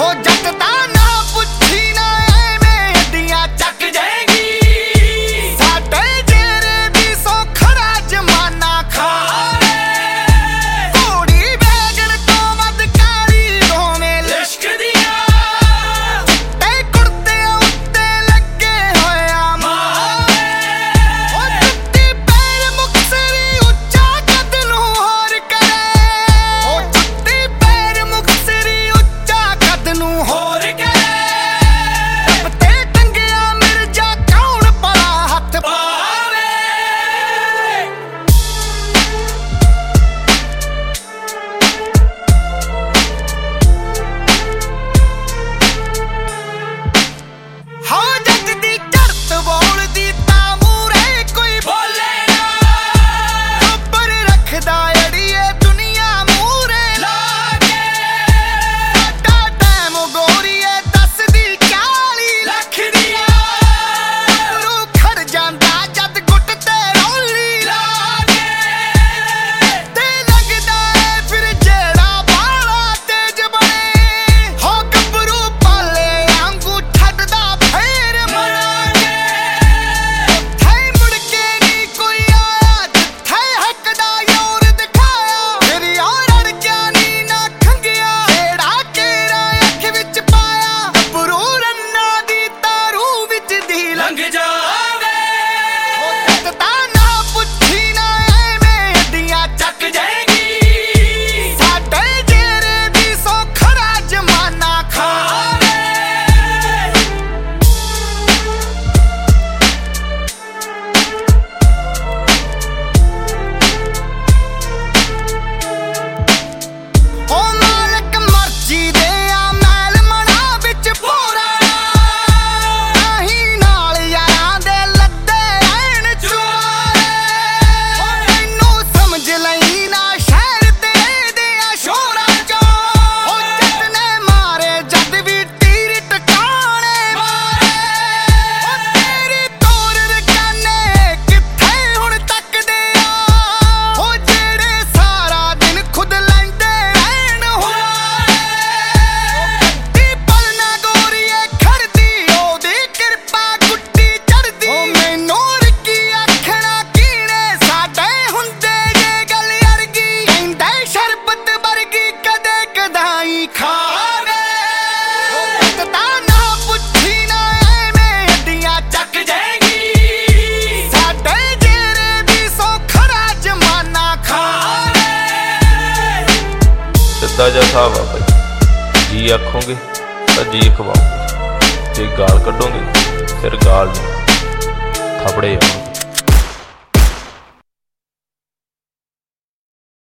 ਹੋ ਜੱਟ ਦਾ ਨਾ ਪੁੱਛੀ ਨਾ ਐਵੇਂ ਅੱਡੀਆਂ ਚੱਕ ਜਾਏਗੀ ਸਾਡੇ ਜੇਰੇ ਦੀ ਸੋ ਖੜਾ ਜਮਾਨਾ ਖਾਵੇ ਘੋੜੀ ਵੈਗਣ ਤੋਂ ਵੱਧ ਕਾਲੀ ਦੋਵੇਂ ਲਿਸ਼ਕਦੀਆਂ ਤੇ ਕੁੜਤੇ ਉੱਤੇ ਲੱਗੇ ਹੋਇਆ ਮਾਵੇ ਉਹ ਜੁੱਤੀ ਪੈਰ ਮੁਕਤਸਰੀ ਉੱਚਾ ਕੱਦ ਨੂੰ ਹੋਰ ਕਰੇ ਉਹ ਜੁੱਤੀ ਪੈਰ ਮੁਕਤਸਰੀ ਉੱਚਾ ਕੱਦ ਨੂੰ ਹੋਰ ਕਰੇ ਰੱਬ ਤੇ ਟੰਗਿਆ ਮਿਰਜ਼ਾ ਕੌਣ ਭਲਾ ਹੱਥ ਪਾਵੇ ਹੋ ਜੱਟ ਦੀ ਚੜ੍ਹਤ ਬੋਲਦੀ ਤਾਂ ਮੂਹਰੇ ਕੋਈ ਬੋਲੇ ਨਾ ਉੱਪਰ ਰੱਖਦਾ ਅੜੀਏ ਦੁਨੀਆ ਮੂਹਰੇ ਲਾ ਕੇ ਸਾਡਾ ਟਾਈਮ ਗੋਰੀਏ ਦੱਸਦੀ 40 ਲੱਖ ਦੀਆਂ ਰੂ ਖੜ ਜਾਂਦਾ ਜਦ ਗੁੱਟ ਤੇ ਰੌਲੀ ਲਾ ਕੇ ਤੇ ਲੱਗਦਾ ਏ ਫਿਰ ਜਿਹੜਾ ਬਾਲਾ ਤੇਜ ਬਣੇ ਹੋ ਗੱਭਰੂ ਪਾਲੇ ਆਂਗੂ ਛੱਡਦਾ ਫੇਰ ਮਰਾਂਗੇ ਉੱਥੇ ਮੁੜ ਕੇ ਨਹੀਂ ਕੋਈ ਆਇਆ ਜਿੱਥੇ ਹੱਕ ਦਾ ਯੋਰ ਦਿਖਾਇਆ ਫਿਰ ਯਾਰ ਅੜਕਿਆ ਨੀ ਨਾ ਖੰਗਿਆ ਜਿਹੜਾ ਕੇਰਾ ਅੱਖ ਵਿੱਚ ਪਾਇਆ ਗੱਭਰੂ ਰੰਨਾਂ ਦੀ ਤਾਰੂ ਵਿੱਚ ਦੀ ਲੰਘ ਜਾਵੇ ਉਹ ਜੱਟ ਦਾ ਨਾ ਪੁੱਛੀ ਨਾ ਐਵੇਂ ਅੱਡੀਆਂ ਚੱਕ ਜਾਏਗੀ ਸਾਡੇ ਜੇਰੇ ਦੀ ਸੋ ਖੜਾ ਜਮਾਨਾ ਖਾਵੇ ਉਹ ਮਾਲਕ ਮਰਜ਼ੀ ਦੇ ਆ ਮੈਲ ਮਨਾ ਵਿੱਚ ਪੂਰਾ ਨਹੀਂ ਨਾਲ ਯਾਰਾਂ ਦੇ ਲੱਦੇ ਰਹਿਣ ਚੁਆਰੇ ਉਹ ਤੈਨੂੰ ਸਮਝ ਲਈ ਨਾ ਸ਼ਹਿਰ ਤੇ ਦੇ ਆ ਸ਼ੋਰਾਂ ਚੋਂ ਉਹ ਜੱਟ ਨੇ ਮਾਰੇ ਜਦ ਵੀ ਤੀਰ ਟਿਕਾਣੇ ਮਾਰੇ ਉਹ ਤੇਰੀ ਤੋਰ ਰਕਾਨੇ ਕਿੱਥੇ ਹੁਣ ਤੱਕਦੇ ਆ ਉਹ ਜਿਹੜੇ ਸਾਰਾ ਦਿਨ ਖੁਦ ਲੈਂਦੇ ਰਹਿਣ ਹੁਲਾਰੇ ਦੀ ਪਲ ਨਾ ਗੋਰੀਏ ਖੜਦੀ ਉਹਦੀ ਕਿਰਪਾ ਗੁੱਟੀ ਚੜਦੀ ਉਹ ਮੈਨੂੰ ਰਿੱਕੀ ਆਖਣਾ ਕੀਣੇ ਸਾਡੇ ਹੁੰਦੇ ਜੇ ਗੱਲ ਅਰਗੀ ਕਹਿੰਦੇ ਸ਼ਰਬਤ ਵਰਗੀ ਕਦੇ ਕਦਾਈ ਖਾਵੇ ਉਹ ਜੱਟ ਦਾ ਨਾ ਪੁੱਛੀ ਨਾ ਐਵੇਂ ਅੱਡੀਆਂ ਚੱਕ ਜਾਏਗੀ ਸਾਡੇ ਜੇਰੇ ਦੀ ਸੋ ਖੜਾ ਜਮਾਨਾ ਖਾਵੇ ਸਿੱਧਾ ਜਿਹਾ ਹਿਸਾਬ ਆ ਬਾਈ, ਜੀ ਆਖੋਗੇ ਤਾਂ ਜੀ ਖਵਾਓਗੇ, ਜੇ ਗਾਲ ਕੱਢੋਗੇ ਫਿਰ ਗਾਲ ਨੂੰ ਥਾਪੜੇ ਆਉਣਗੇ।